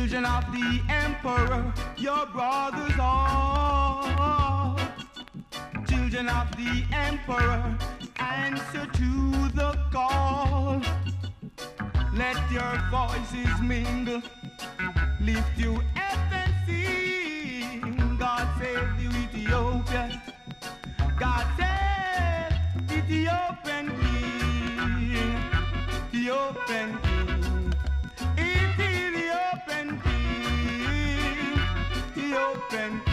Children of the emperor, your brothers are. Children of the emperor, answer to the call. Let your voices mingle, lift you up and sing. God save the Ethiopian, God save Ethiopian king, Ethiopian king, Ethiopian king, Ethiopian king.